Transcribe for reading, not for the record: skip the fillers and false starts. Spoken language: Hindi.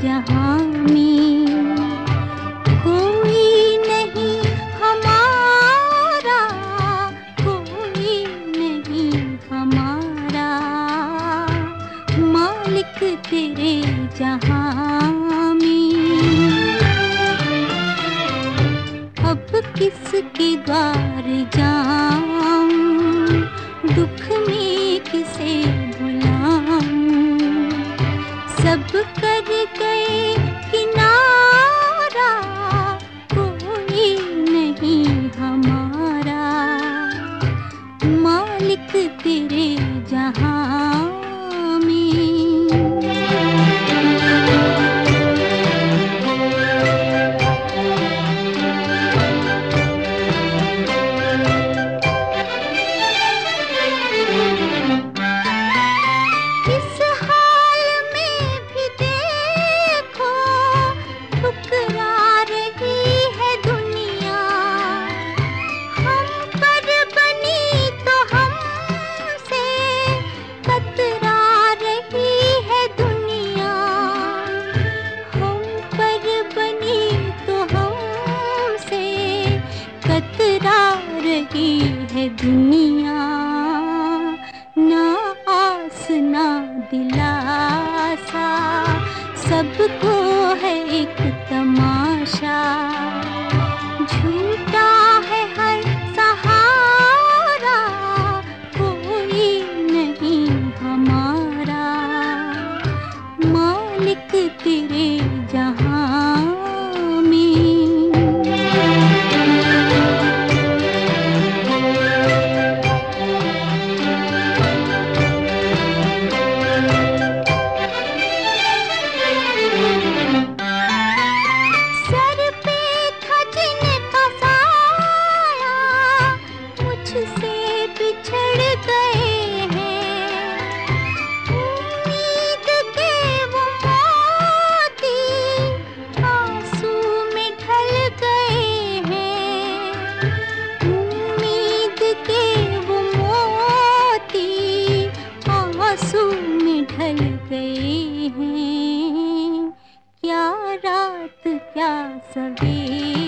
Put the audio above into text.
जहां में कोई नहीं हमारा, कोई नहीं हमारा, मालिक तेरे जहां में। अब किसके द्वार जाऊं, दुख में किसे बुलाऊं, सब कर गए किनारा, कोई नहीं हमारा, मालिक तेरे जहां में। कतरा रही है दुनिया, ना आस ना दिलासा, सबको है एक तमाशा, झूठा है हर सहारा, कोई नहीं हमारा, मालिक तेरे जहां में। से बिछड़ गए हैं, उम्मीद के वो मोती आंसू में ढल गए हैं, उम्मीद के वो मोती आंसू में ढल गए हैं, क्या रात क्या सवेरा।